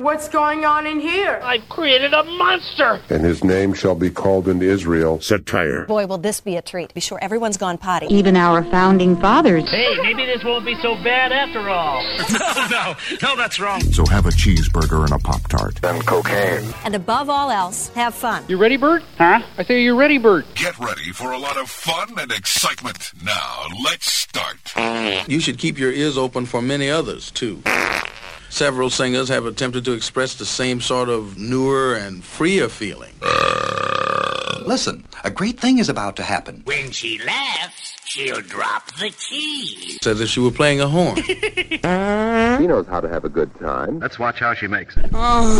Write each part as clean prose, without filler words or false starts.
What's going on in here? I've created a monster! And his name shall be called in Israel Satire. Boy, will this be a treat. Be sure everyone's gone potty. Even our founding fathers. Hey, maybe this won't be so bad after all. No, that's wrong. So have a cheeseburger and a Pop-Tart. And cocaine. And above all else, have fun. You ready, Bert? Huh? I say you're ready, Bert. Get ready for a lot of fun and excitement. Now, let's start. You should keep your ears open for many others, too. Several singers have attempted to express the same sort of newer and freer feeling. Listen, a great thing is about to happen. When she laughs, she'll drop the cheese. As if she were playing a horn. She knows how to have a good time. Let's watch how she makes it.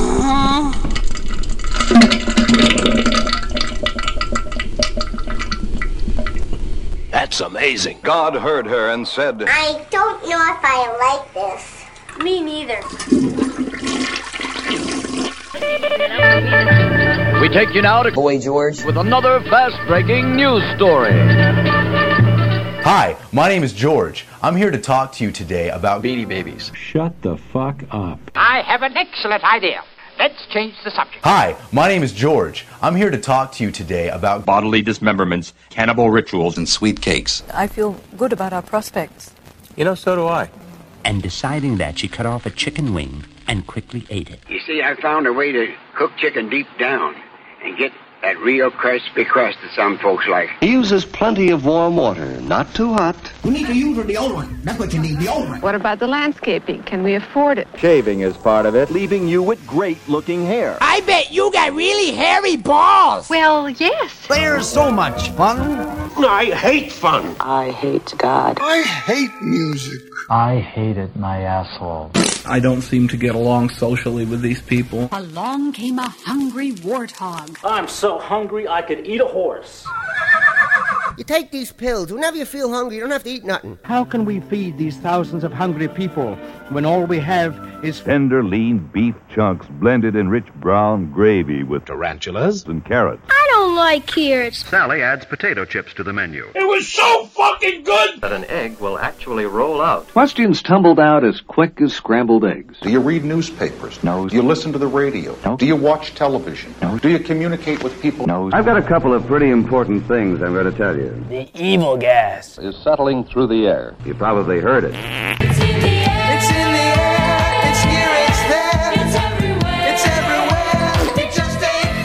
That's amazing. God heard her and said, I don't know if I like this. Me neither. We take you now to Boy George with another fast-breaking news story. Hi, my name is George. I'm here to talk to you today about Beanie Babies. Shut the fuck up. I have an excellent idea. Let's change the subject. Hi, my name is George. I'm here to talk to you today about bodily dismemberments, cannibal rituals, and sweet cakes. I feel good about our prospects. You know, so do I. And deciding that, she cut off a chicken wing and quickly ate it. You see, I found a way to cook chicken deep down and get that real crispy crust that some folks like. He uses plenty of warm water, not too hot. You need to use deodorant. That's what you need, deodorant. What about the landscaping? Can we afford it? Shaving is part of it, leaving you with great-looking hair. I bet you got really hairy balls. Well, yes. There's so much fun. I hate fun. I hate God. I hate music. I hated my asshole. I don't seem to get along socially with these people. Along came a hungry warthog. I'm so hungry I could eat a horse. You take these pills. Whenever you feel hungry, you don't have to eat nothing. How can we feed these thousands of hungry people when all we have is tender, lean beef chunks blended in rich brown gravy with tarantulas and carrots? I don't like carrots. Sally adds potato chips to the menu. It was so fucking good! That an egg will actually roll out. Questions tumbled out as quick as scrambled eggs. Do you read newspapers? No. Do you listen to the radio? No. Do you watch television? No. Do you communicate with people? No. I've got a couple of pretty important things I'm going to tell you. The evil gas is settling through the air. You probably heard it. It's in the air. It's in the air. It's here. It's there. It's everywhere. It's everywhere. It just ain't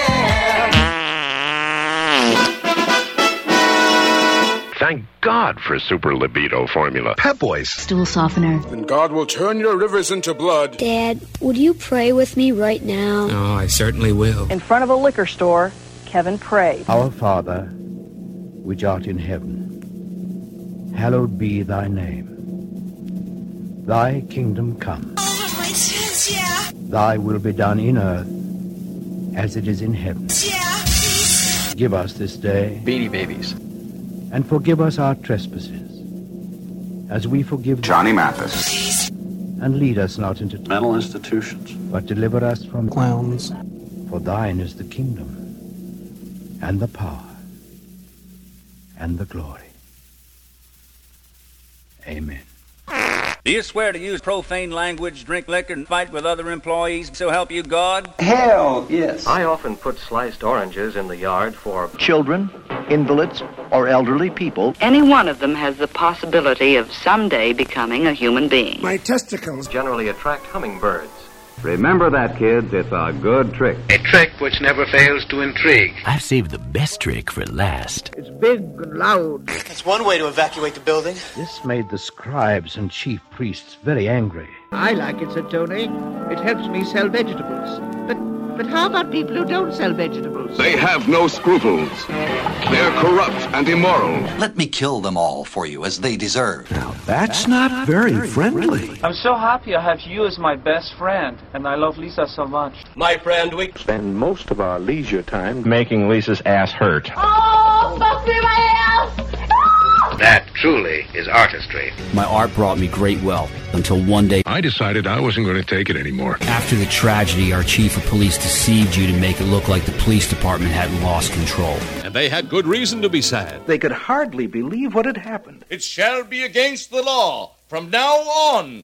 fair. Thank God for Super Libido Formula. Pep Boys. Stool softener. And God will turn your rivers into blood. Dad, would you pray with me right now? Oh, I certainly will. In front of a liquor store, Kevin prayed. Our Father, which art in heaven, hallowed be thy name. Thy kingdom come. Oh, my sins, yeah. Thy will be done in earth as it is in heaven. Yeah, please. Give us this day Beanie Babies. And forgive us our trespasses, as we forgive Johnny Mathis. And lead us not into mental institutions, but deliver us from clowns. For thine is the kingdom, and the power, and the glory. Amen. Do you swear to use profane language, drink liquor, and fight with other employees, so help you God? Hell, yes. I often put sliced oranges in the yard for children, invalids, or elderly people. Any one of them has the possibility of someday becoming a human being. My testicles generally attract hummingbirds. Remember that, kids. It's a good trick. A trick which never fails to intrigue. I've saved the best trick for last. It's big and loud. That's one way to evacuate the building. This made the scribes and chief priests very angry. I like it, said Tony. It helps me sell vegetables. But how about people who don't sell vegetables? They have no scruples. They're corrupt and immoral. Let me kill them all for you as they deserve. Now, that's not very friendly. I'm so happy I have you as my best friend, and I love Lisa so much. My friend, we spend most of our leisure time making Lisa's ass hurt. Oh, fuck me, my ass! That truly is artistry. My art brought me great wealth until one day I decided I wasn't going to take it anymore. after the tragedy, our chief of police deceived you to make it look like the police department hadn't lost control. And they had good reason to be sad. They could hardly believe what had happened. It shall be against the law from now on